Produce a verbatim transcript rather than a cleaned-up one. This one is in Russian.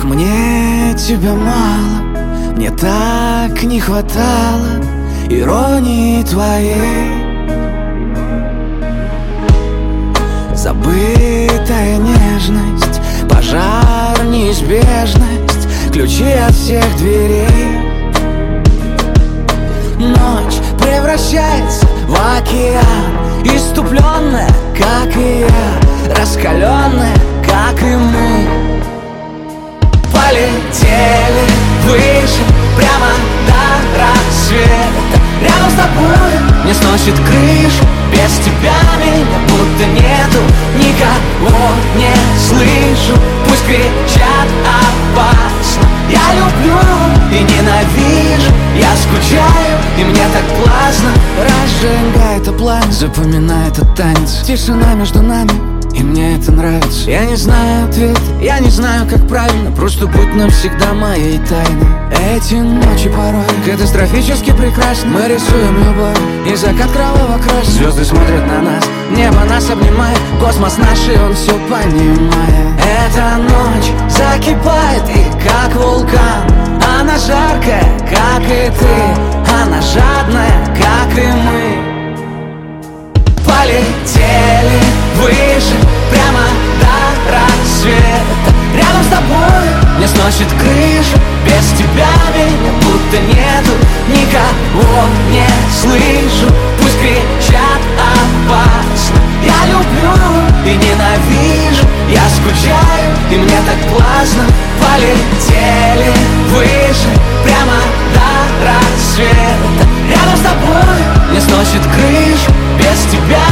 мне тебя мало, мне так не хватало иронии твоей. Забытая нежность, пожар, неизбежность, ключи от всех дверей. Ночь превращается в океан, иступленная, как и я, раскаленная, как и мы. Полетели выше, прямо до рассвета. Рядом с тобой не сносит крышу, без тебя меня будто нету. Никого не слышу, пусть кричат опасно. Я люблю и ненавижу, я скучаю, и мне так классно. Разжигай это пламя, запоминай этот танец. Тишина между нами, и мне это нравится. Я не знаю ответ, я не знаю, как правильно, просто будь навсегда моей тайной. Эти ночи порой катастрофически прекрасны. Мы рисуем любовь, и закат кроваво-красный. Звезды смотрят на нас, небо нас обнимает. Космос наш, и он все понимает. Эта ночь закипает, и как вулкан. Она жаркая, как и ты. Она жадная, как и мы. Полетели выше, прямо до рассвета. Рядом с тобой не сносит крышу, без тебя меня будто нету. Никого не слышу, пусть кричат опасно. Я люблю и ненавижу, я скучаю, и мне так классно. Полетели выше, прямо до рассвета. Рядом с тобой не сносит крышу, без тебя